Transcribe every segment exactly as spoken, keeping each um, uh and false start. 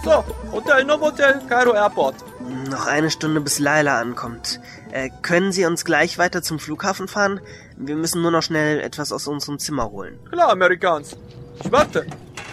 So, Hotel Novotel, Kairo Airport. Noch eine Stunde, bis Laila ankommt. Äh, können Sie uns gleich weiter zum Flughafen fahren? Wir müssen nur noch schnell etwas aus unserem Zimmer holen. Klar, Amerikaans. Ich warte.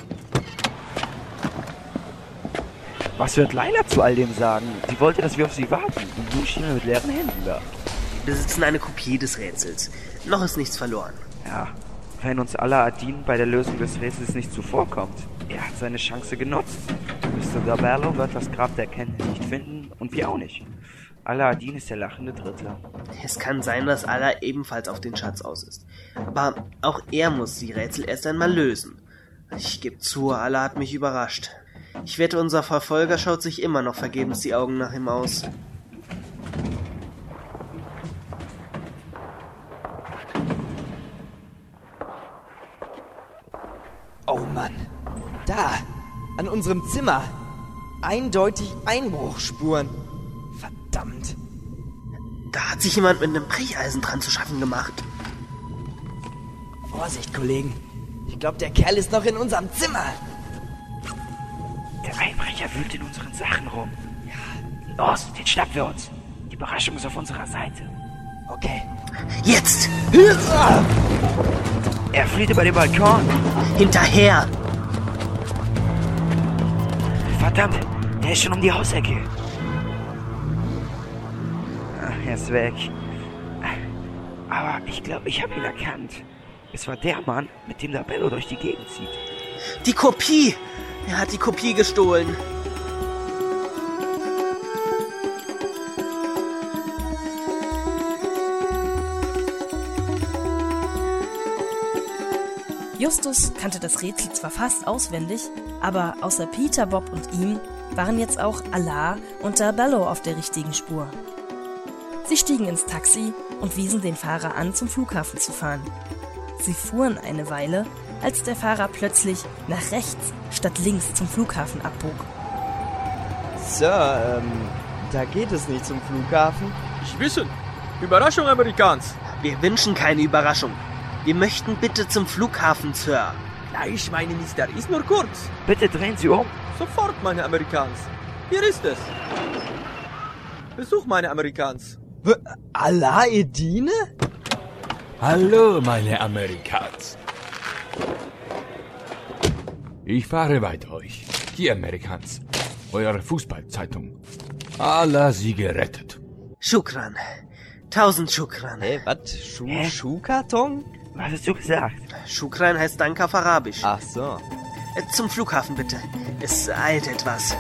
Was wird Laila zu all dem sagen? Sie wollte, dass wir auf sie warten. Und nun stehen wir mit leeren Händen da. Wir besitzen eine Kopie des Rätsels. Noch ist nichts verloren. Ja, wenn uns Ala-Adin bei der Lösung des Rätsels nicht zuvorkommt. Er hat seine Chance genutzt. Mister Dabello wird das Grab der Kenntnis nicht finden und wir auch nicht. Ala-Adin ist der lachende Dritte. Es kann sein, dass Allah ebenfalls auf den Schatz aus ist. Aber auch er muss die Rätsel erst einmal lösen. Ich gebe zu, Allah hat mich überrascht. Ich wette, unser Verfolger schaut sich immer noch vergebens die Augen nach ihm aus. Oh Mann, da, an unserem Zimmer. Eindeutig Einbruchsspuren. Verdammt. Da hat sich jemand mit einem Brecheisen dran zu schaffen gemacht. Vorsicht, Kollegen. Ich glaube, der Kerl ist noch in unserem Zimmer. Der Einbrecher wühlt in unseren Sachen rum. Ja. Los, den schnappen wir uns. Die Überraschung ist auf unserer Seite. Okay. Jetzt! Er flieht über den Balkon. Hinterher! Verdammt, er ist schon um die Hausecke. Ach, er ist weg. Aber ich glaube, ich habe ihn erkannt. Es war der Mann, mit dem Dabello durch die Gegend zieht. Die Kopie! Er hat die Kopie gestohlen. Justus kannte das Rätsel zwar fast auswendig, aber außer Peter, Bob und ihm waren jetzt auch Allah und Dabello auf der richtigen Spur. Sie stiegen ins Taxi und wiesen den Fahrer an, zum Flughafen zu fahren. Sie fuhren eine Weile, als der Fahrer plötzlich nach rechts statt links zum Flughafen abbog. Sir, ähm, da geht es nicht zum Flughafen. Ich wissen. Überraschung, Amerikaans. Wir wünschen keine Überraschung. Wir möchten bitte zum Flughafen, Sir. Gleich, meine Mister, ist nur kurz. Bitte drehen Sie um. Sofort, meine Amerikaans. Hier ist es. Besuch, meine Amerikaans. W- Ala-Edine? Hallo, meine Amerikaans. Ich fahre weit euch. Die Amerikaans. Eure Fußballzeitung. Allah sie gerettet. Shukran. Tausend Shukran. Hey, was? Schuh, Hä? Schuhkarton? Was hast du gesagt? Shukran heißt Dank auf Arabisch. Ach so. Äh, Zum Flughafen bitte. Es eilt etwas.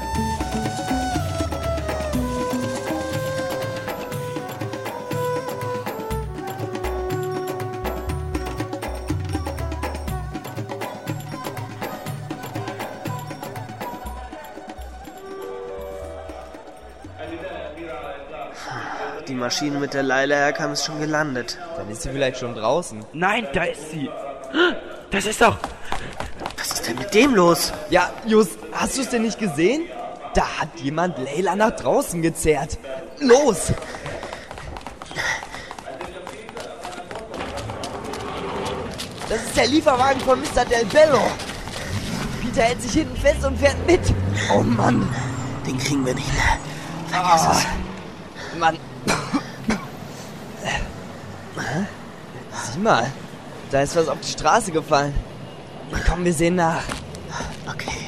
Die Maschine mit der Laila herkam ist schon gelandet. Dann ist sie vielleicht schon draußen. Nein, da ist sie. Das ist doch... Was ist denn mit dem los? Ja, Just, hast du es denn nicht gesehen? Da hat jemand Leila nach draußen gezerrt. Los! Das ist der Lieferwagen von Mister Del Bello. Peter hält sich hinten fest und fährt mit. Oh Mann. Den kriegen wir nicht mehr. Vergiss Ah, es. Mann. Sieh mal, da ist was auf die Straße gefallen. Komm, wir sehen nach. Okay.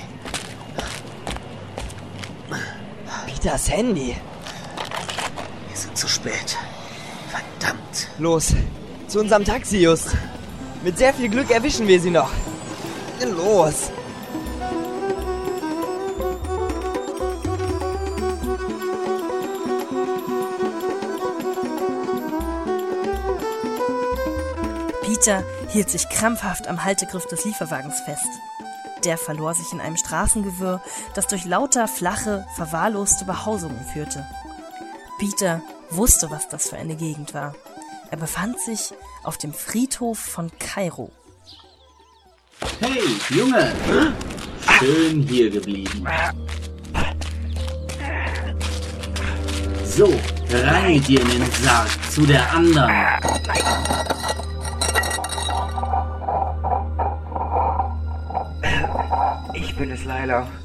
Peters Handy. Wir sind zu spät. Verdammt. Los, zu unserem Taxi, Just. Mit sehr viel Glück erwischen wir sie noch. Los. Peter hielt sich krampfhaft am Haltegriff des Lieferwagens fest. Der verlor sich in einem Straßengewirr, das durch lauter, flache, verwahrloste Behausungen führte. Peter wusste, was das für eine Gegend war. Er befand sich auf dem Friedhof von Kairo. Hey, Junge! Schön hier geblieben. So, rein mit dir in den Sarg zu der anderen. Ich bin es, Laila.